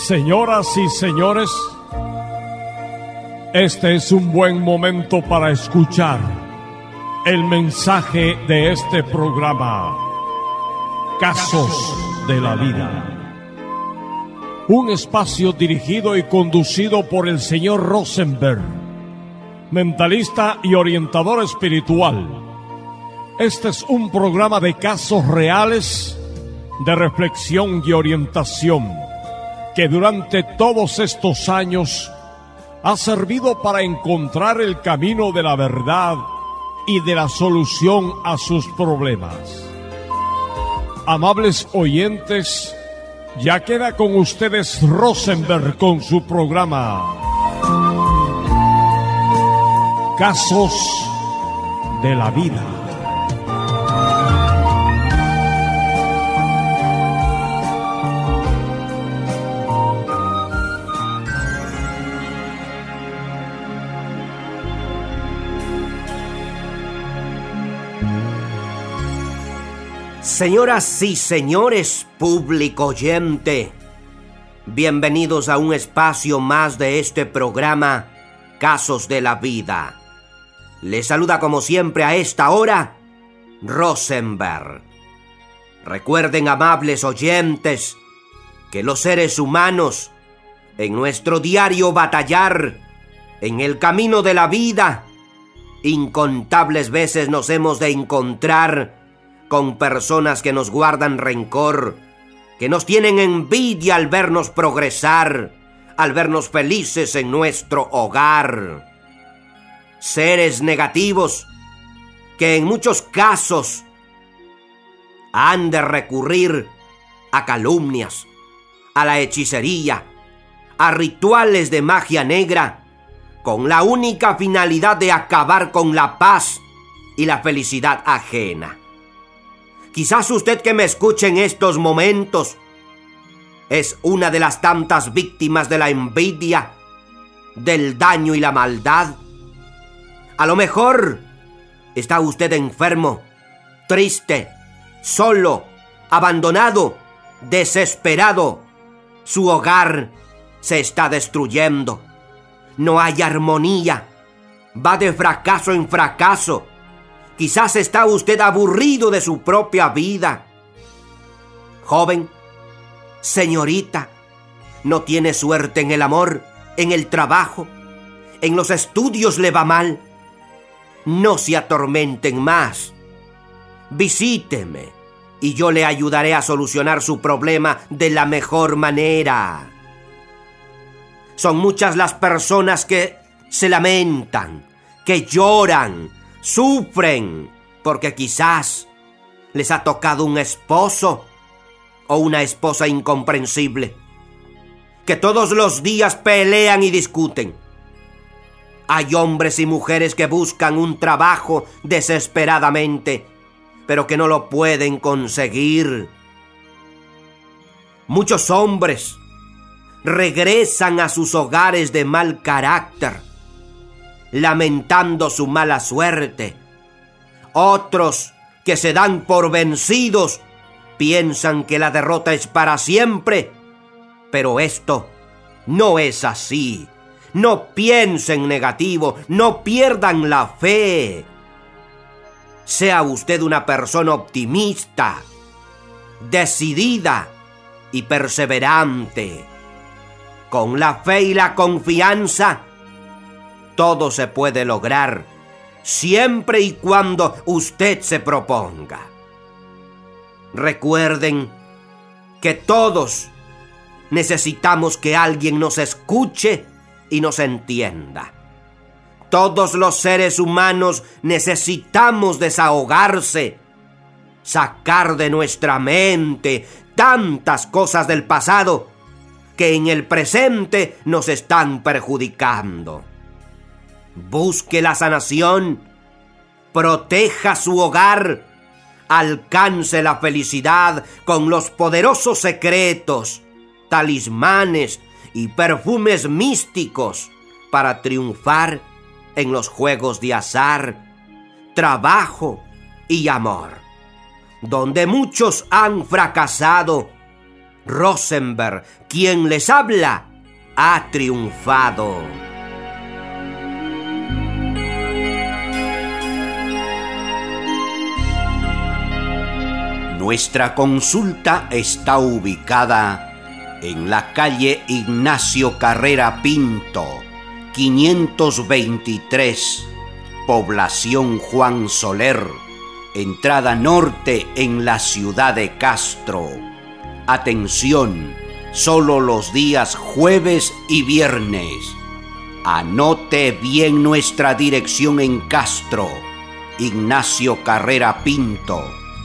Señoras y señores, este es un buen momento para escuchar el mensaje de este programa, Casos de la Vida. Un espacio dirigido y conducido por el señor Rosenberg, mentalista y orientador espiritual. Este es un programa de casos reales, de reflexión y orientación, que durante todos estos años ha servido para encontrar el camino de la verdad y de la solución a sus problemas. Amables oyentes, ya queda con ustedes Rosenberg con su programa Casos de la Vida. Señoras y señores, público oyente, bienvenidos a un espacio más de este programa, Casos de la Vida. Les saluda como siempre a esta hora, Rosenberg. Recuerden, amables oyentes, que los seres humanos, en nuestro diario batallar, en el camino de la vida, incontables veces nos hemos de encontrar con personas que nos guardan rencor, que nos tienen envidia al vernos progresar, al vernos felices en nuestro hogar. Seres negativos que en muchos casos han de recurrir a calumnias, a la hechicería, a rituales de magia negra, con la única finalidad de acabar con la paz y la felicidad ajena. Quizás usted que me escuche en estos momentos es una de las tantas víctimas de la envidia, del daño y la maldad. A lo mejor está usted enfermo, triste, solo, abandonado, desesperado. Su hogar se está destruyendo. No hay armonía. Va de fracaso en fracaso. Quizás está usted aburrido de su propia vida. Joven, señorita, no tiene suerte en el amor, en el trabajo, en los estudios le va mal. No se atormenten más. Visíteme y yo le ayudaré a solucionar su problema de la mejor manera. Son muchas las personas que se lamentan, que lloran, sufren porque quizás les ha tocado un esposo o una esposa incomprensible, que todos los días pelean y discuten. Hay hombres y mujeres que buscan un trabajo desesperadamente, pero que no lo pueden conseguir. Muchos hombres regresan a sus hogares de mal carácter, lamentando su mala suerte. Otros que se dan por vencidos piensan que la derrota es para siempre, pero esto no es así. No piensen negativo, no pierdan la fe. Sea usted una persona optimista, decidida y perseverante. Con la fe y la confianza, todo se puede lograr, siempre y cuando usted se proponga. Recuerden que todos necesitamos que alguien nos escuche y nos entienda. Todos los seres humanos necesitamos desahogarse, sacar de nuestra mente tantas cosas del pasado que en el presente nos están perjudicando. Busque la sanación, proteja su hogar, alcance la felicidad con los poderosos secretos, talismanes y perfumes místicos para triunfar en los juegos de azar, trabajo y amor, donde muchos han fracasado Rosenberg, quien les habla, ha triunfado. Nuestra consulta está ubicada en la calle Ignacio Carrera Pinto, 523, población Juan Soler, entrada norte en la ciudad de Castro. Atención, solo los días jueves y viernes. Anote bien nuestra dirección en Castro, Ignacio Carrera Pinto,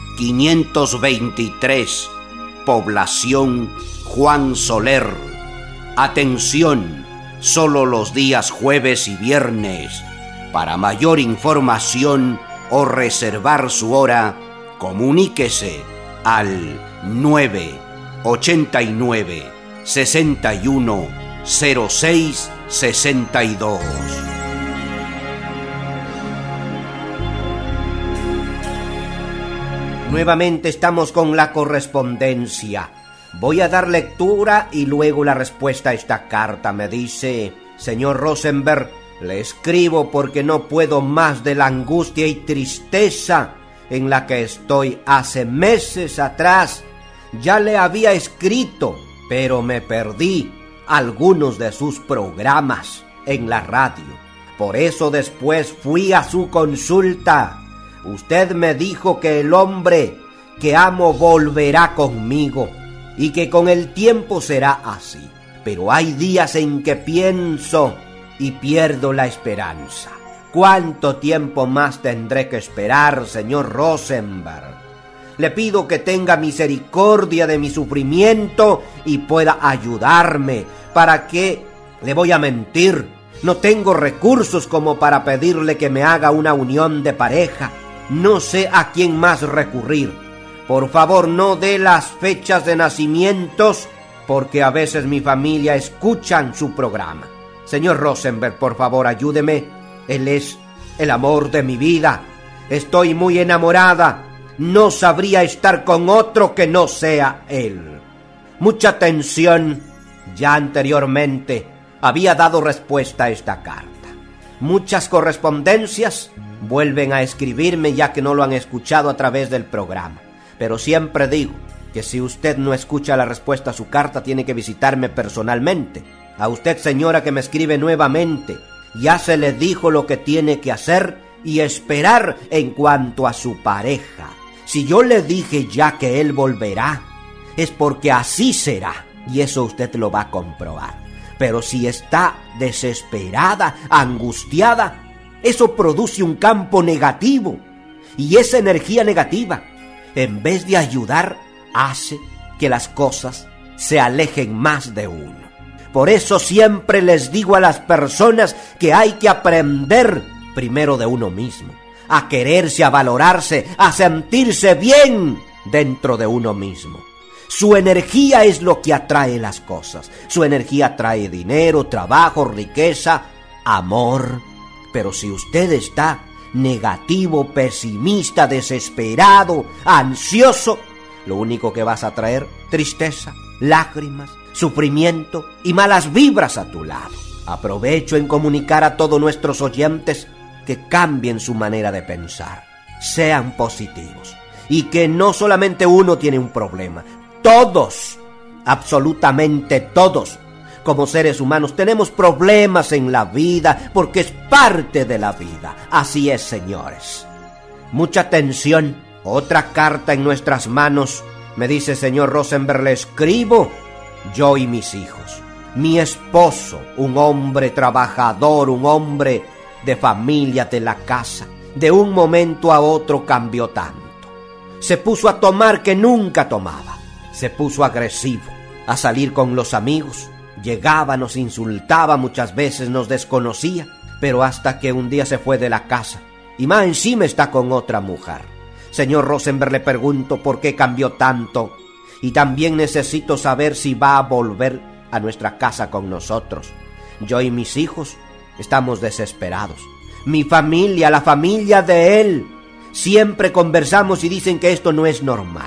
523, población Juan Soler. Atención, solo los días jueves y viernes. Para mayor información o reservar su hora, comuníquese al 989 61 06 62. Nuevamente estamos con la correspondencia. Voy a dar lectura y luego la respuesta a esta carta. Me dice: señor Rosenberg, le escribo porque no puedo más de la angustia y tristeza en la que estoy. Hace meses atrás ya le había escrito, pero me perdí algunos de sus programas en la radio. Por eso después fui a su consulta. Usted me dijo que el hombre que amo volverá conmigo y que con el tiempo será así. Pero hay días en que pienso y pierdo la esperanza. ¿Cuánto tiempo más tendré que esperar, señor Rosenberg? Le pido que tenga misericordia de mi sufrimiento y pueda ayudarme. ¿Para qué le voy a mentir? No tengo recursos como para pedirle que me haga una unión de pareja. No sé a quién más recurrir. Por favor, no dé las fechas de nacimientos, porque a veces mi familia escuchan su programa. Señor Rosenberg, por favor, ayúdeme. Él es el amor de mi vida. Estoy muy enamorada. No sabría estar con otro que no sea él. Mucha atención. Ya anteriormente había dado respuesta a esta carta. Muchas correspondencias vuelven a escribirme ya que no lo han escuchado a través del programa. Pero siempre digo que si usted no escucha la respuesta a su carta, tiene que visitarme personalmente. A usted, señora, que me escribe nuevamente, ya se le dijo lo que tiene que hacer y esperar en cuanto a su pareja. Si yo le dije ya que él volverá, es porque así será, y eso usted lo va a comprobar. Pero si está desesperada, angustiada, eso produce un campo negativo, y esa energía negativa, en vez de ayudar, hace que las cosas se alejen más de uno. Por eso siempre les digo a las personas que hay que aprender primero de uno mismo, a quererse, a valorarse, a sentirse bien dentro de uno mismo. Su energía es lo que atrae las cosas. Su energía trae dinero, trabajo, riqueza, amor. Pero si usted está negativo, pesimista, desesperado, ansioso, lo único que vas a traer, tristeza, lágrimas, sufrimiento y malas vibras a tu lado. Aprovecho en comunicar a todos nuestros oyentes que cambien su manera de pensar, sean positivos, y que no solamente uno tiene un problema, todos, absolutamente todos, como seres humanos tenemos problemas en la vida porque es parte de la vida. Así es, señores. Mucha atención. Otra carta en nuestras manos. Me dice: señor Rosenberg, le escribo yo y mis hijos. Mi esposo, un hombre trabajador, un hombre de familia, de la casa, de un momento a otro cambió tanto. Se puso a tomar que nunca tomaba. Se puso agresivo, a salir con los amigos. Llegaba, nos insultaba, muchas veces nos desconocía, pero hasta que un día se fue de la casa y más encima está con otra mujer. Señor Rosenberg, le pregunto por qué cambió tanto, y también necesito saber si va a volver a nuestra casa con nosotros. Yo y mis hijos estamos desesperados. Mi familia, la familia de él, siempre conversamos y dicen que esto no es normal.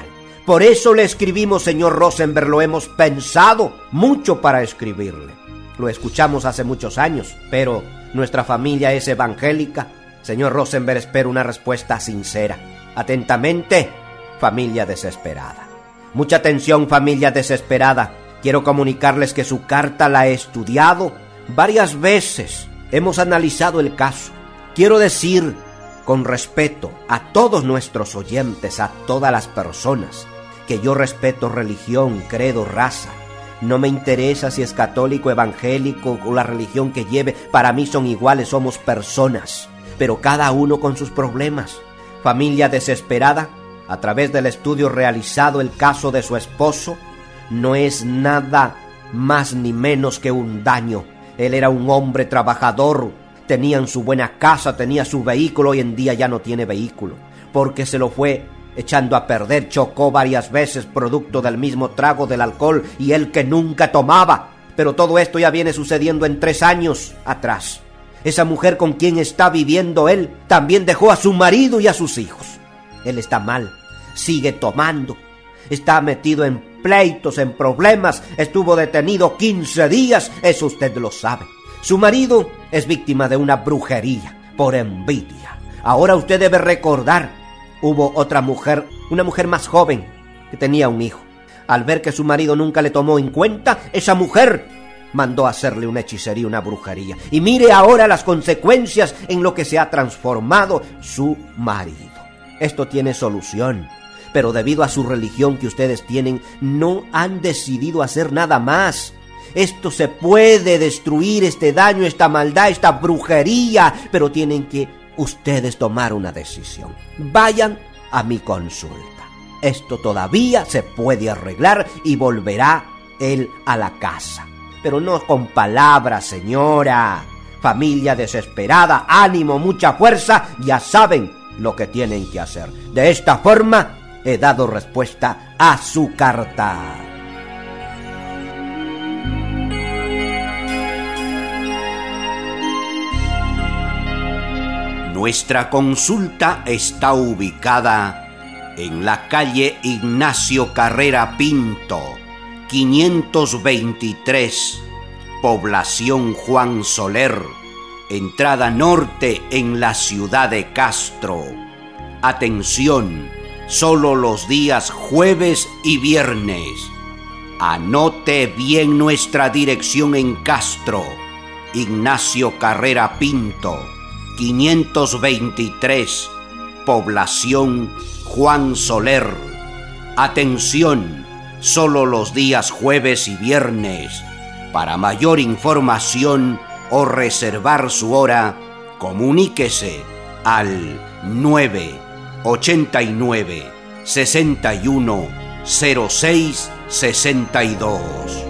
Por eso le escribimos, señor Rosenberg, lo hemos pensado mucho para escribirle. Lo escuchamos hace muchos años, pero nuestra familia es evangélica. Señor Rosenberg, espero una respuesta sincera. Atentamente, familia desesperada. Mucha atención, familia desesperada. Quiero comunicarles que su carta la he estudiado varias veces. Hemos analizado el caso. Quiero decir, con respeto a todos nuestros oyentes, a todas las personas, que yo respeto religión, credo, raza. No me interesa si es católico, evangélico o la religión que lleve. Para mí son iguales, somos personas, pero cada uno con sus problemas. Familia desesperada, a través del estudio realizado el caso de su esposo, no es nada más ni menos que un daño. Él era un hombre trabajador, tenía su buena casa, tenía su vehículo. Hoy en día ya no tiene vehículo, porque se lo fue echando a perder, chocó varias veces producto del mismo trago del alcohol, y él que nunca tomaba. Pero todo esto ya viene sucediendo en 3 años atrás. Esa mujer con quien está viviendo él también dejó a su marido y a sus hijos. Él está mal, sigue tomando, está metido en pleitos, en problemas, estuvo detenido 15 días, eso usted lo sabe. Su marido es víctima de una brujería por envidia. Ahora usted debe recordar, hubo otra mujer, una mujer más joven, que tenía un hijo. Al ver que su marido nunca le tomó en cuenta, esa mujer mandó a hacerle una hechicería, una brujería. Y mire ahora las consecuencias en lo que se ha transformado su marido. Esto tiene solución, pero debido a su religión que ustedes tienen, no han decidido hacer nada más. Esto se puede destruir, este daño, esta maldad, esta brujería, pero tienen que ustedes tomar una decisión. Vayan a mi consulta. Esto todavía se puede arreglar y volverá él a la casa. Pero no con palabras, señora. Familia desesperada, ánimo, mucha fuerza, ya saben lo que tienen que hacer. De esta forma he dado respuesta a su carta. Nuestra consulta está ubicada en la calle Ignacio Carrera Pinto, 523, población Juan Soler, entrada norte en la ciudad de Castro. Atención, solo los días jueves y viernes. Anote bien nuestra dirección en Castro, Ignacio Carrera Pinto, 523, población Juan Soler. Atención, solo los días jueves y viernes. Para mayor información o reservar su hora, comuníquese al 989 61 06 62.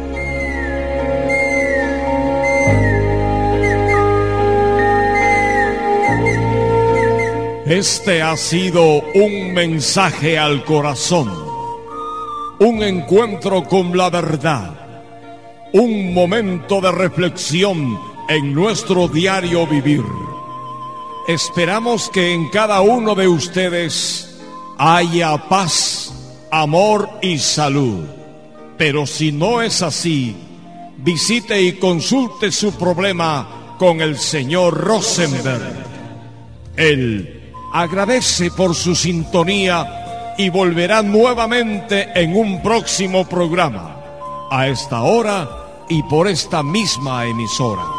Este ha sido un mensaje al corazón, un encuentro con la verdad, un momento de reflexión en nuestro diario vivir. Esperamos que en cada uno de ustedes haya paz, amor y salud. Pero si no es así, visite y consulte su problema con el señor Rosenberg. Él agradece por su sintonía y volverá nuevamente en un próximo programa, a esta hora y por esta misma emisora.